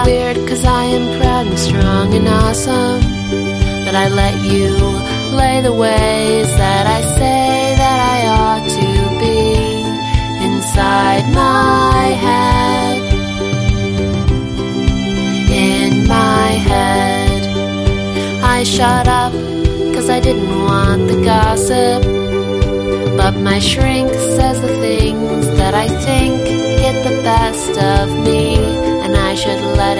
Weird, 'cause I am proud and strong and awesome, but I let you lay the ways that I say that I ought to be inside my head. In my head, I shut up 'cause I didn't want the gossip, but my shrink says the things that I think get the best of me, and I should let